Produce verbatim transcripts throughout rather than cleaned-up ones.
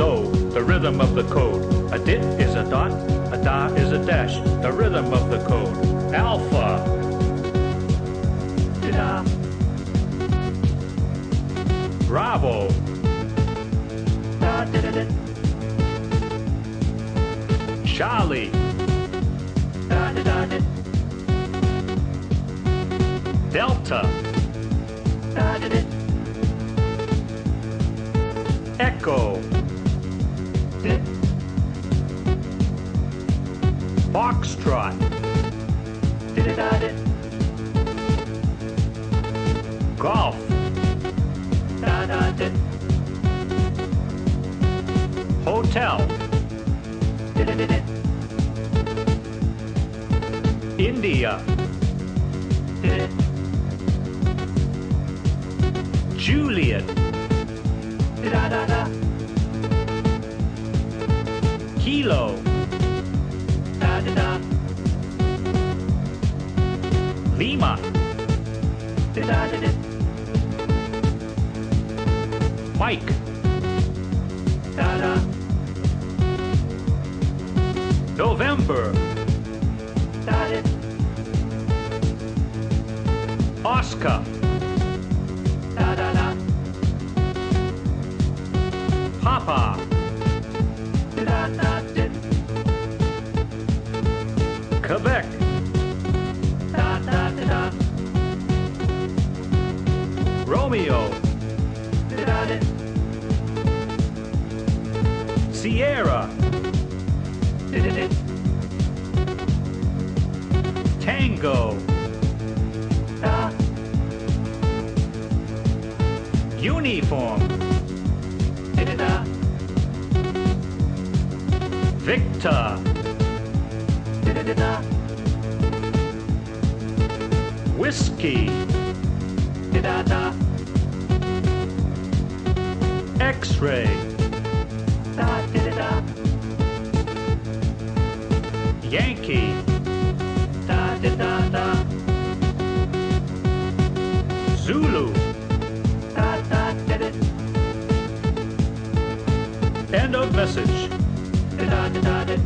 know the rhythm of the code. A dit is a dot, a da is a dash. The rhythm of the code. Alpha. Da. Bravo. Da, da, da, da. Charlie. Da, da, da, da. Delta. Da, da, da. Echo. Da. Foxtrot. Da, da, da, da. Golf. Da, da, da. Hotel. Da, da, da, da. India. Da, da. Juliet. Da, da, da. Kilo. Da, da, da. Lima. Da, da, da, da. Mike. Da, da. November. Da, da. Oscar. Da, da, da. Papa. Da, da, da. Quebec. Da, da, da, da. Romeo. Da, da, da. Sierra. Da, da, da. Tango. Da. Uniform. Da, da, da. Victor. Da, da, da, da. Whiskey. Da, da, da. X-ray. Da, da, da, da. Yankee. Da, da, da, da. Zulu. Da, da, da, da. End of message. Da, da, da, da, da.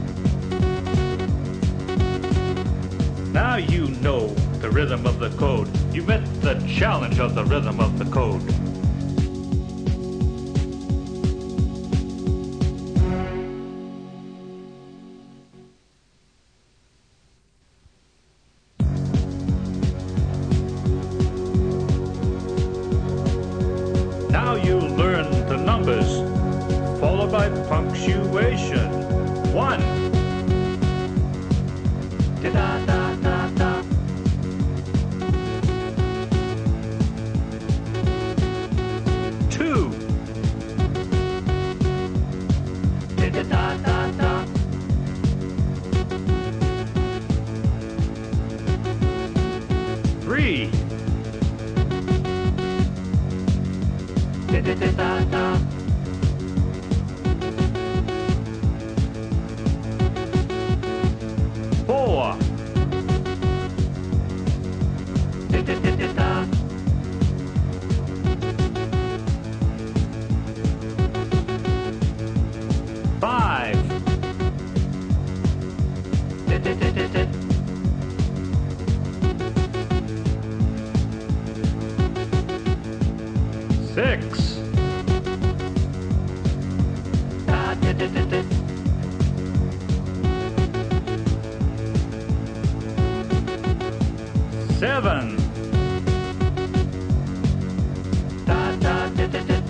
Now you know the rhythm of the code. You met the challenge of the rhythm of the code. Now you learn the numbers, followed by punctuation. One. Da da da da da. Two. Da da da da da. Three. Da da da da da. Four. Da da da da da. Five. Da da da da da. Six. Da da da da da. Seven. Da da da da da.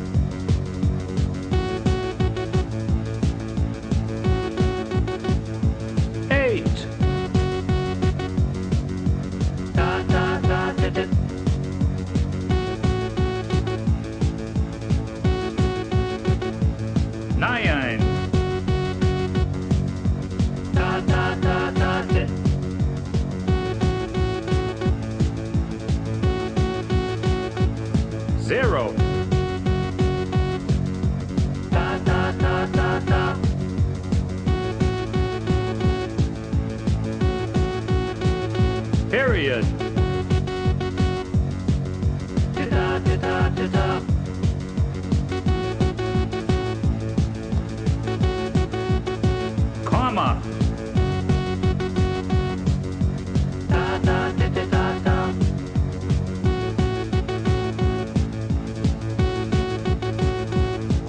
Eight. Da da da da da. Nine. Da da da da da. Zero. Da da da da da. Period. Da da da da da.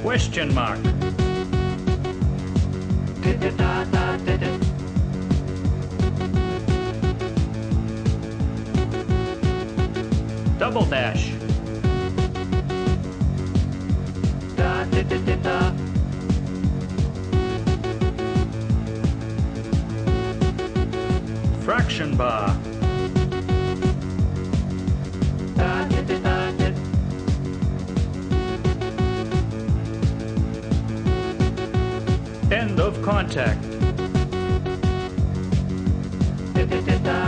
Question mark. Double dash. Fraction bar. End of contact.